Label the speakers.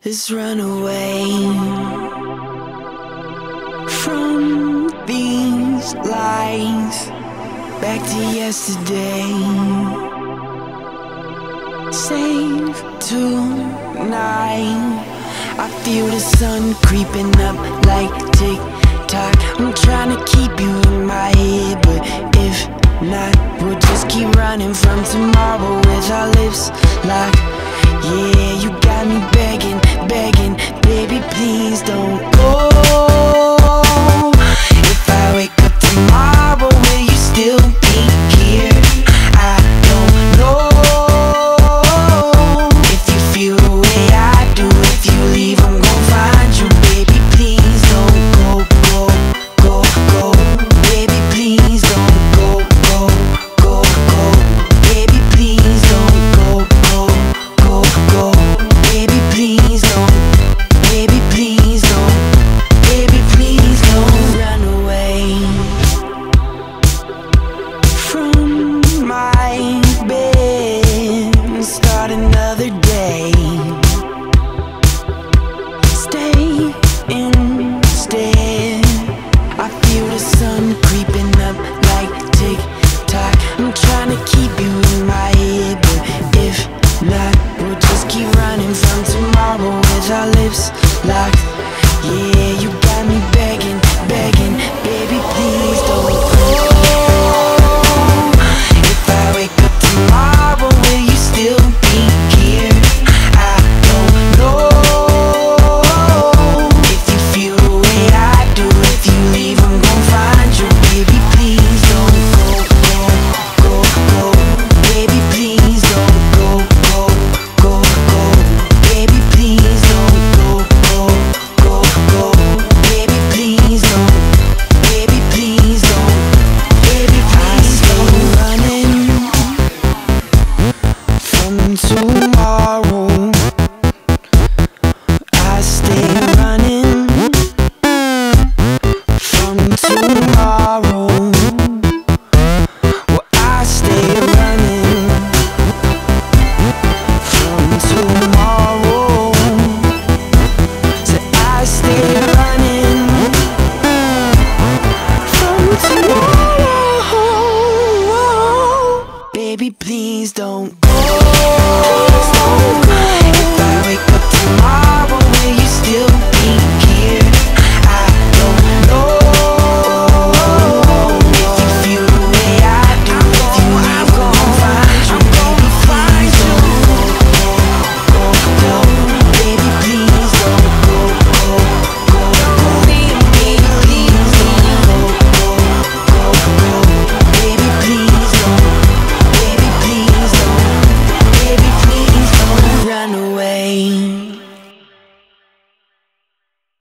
Speaker 1: Let's run away from these lies, back to yesterday. Save tonight. I feel the sun creeping up like tick-tock. I'm trying to keep you in my head, but if not, we'll just keep running from tomorrow with our lips locked. Yeah, you got me begging, begging, baby, please don't go. If I wake up tomorrow, will you still be here? I don't know. If you feel the way I do, if you leave, I'm gon' find you. Baby, please don't go, go, go, go. Baby, please don't go, go, go, go. Baby, please don't go, go, go, go. Baby, please don't. Baby, please don't. Baby, please don't run away from my bed and start another day. Stay instead. I feel the sun creeping up like tick-tock. I'm trying to keep you in my head, but if not, we'll just keep running from tomorrow with our lips locked. Yeah, you